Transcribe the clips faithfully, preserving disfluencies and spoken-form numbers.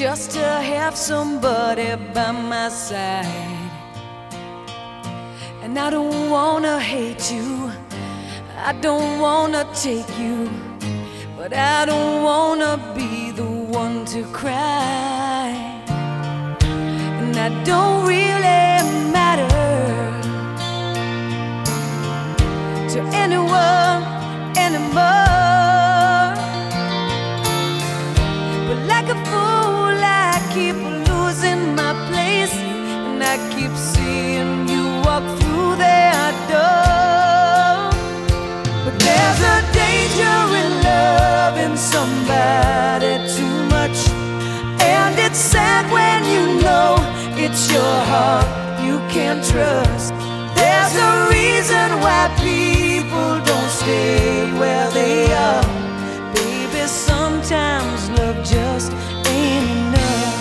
just to have somebody by my side. And I don't wanna hate you, I don't wanna take you, but I don't wanna be the one to cry. And I don't really matter to anyone anymore. But like a fool I keep losing my place, and I keep seeing you walk through that door. But there's a danger in loving somebody too much, and it's sad when you know it's your heart you can't trust. There's a reason why people don't stay where they are. Baby, sometimes love just ain't enough.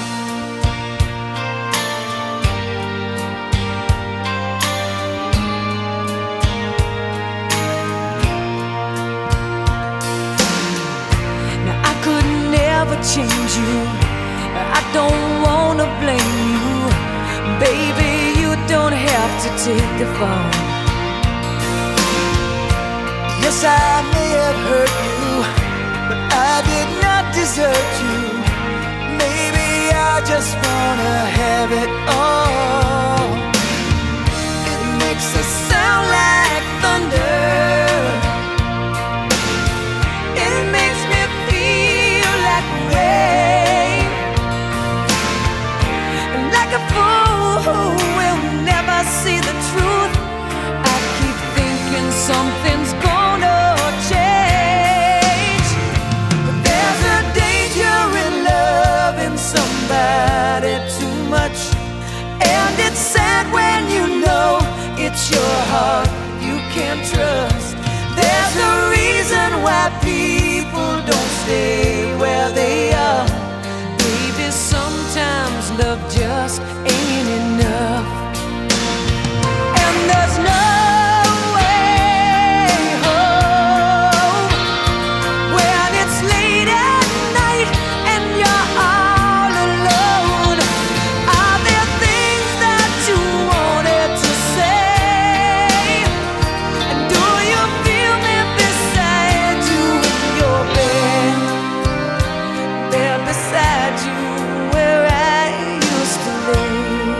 Now I could never change you, I don't wanna blame you. Baby, you don't have to take the fall. Yes, I may have hurt you, but I did not desert you. Maybe I just wanna have it all. It makes us sound like thunder, it makes me feel like rain, and like a fool who will never see the truth, I keep thinking something's gonna change. but there's a danger in loving somebody too much, And it's sad when you know it's your heart you can't trust. there's a reason why people don't stay where they are. Baby, sometimes love just ain't enough. And there's no way home when it's late at night and you're all alone. Are there things that you wanted to say? And do you feel me beside you in your bed? There beside you where I used to lay.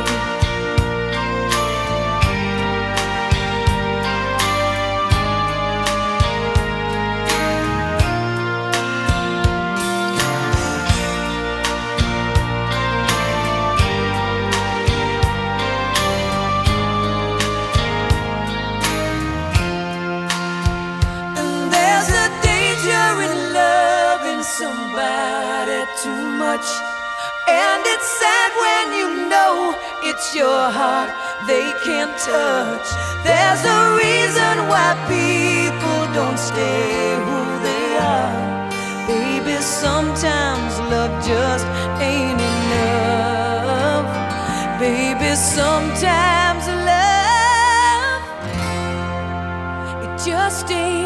And there's a danger in loving somebody too much, and it's sad when you know it's your heart they can't touch. There's a reason why people don't stay who they are. Baby, sometimes love just ain't enough. Baby, sometimes love, it just ain't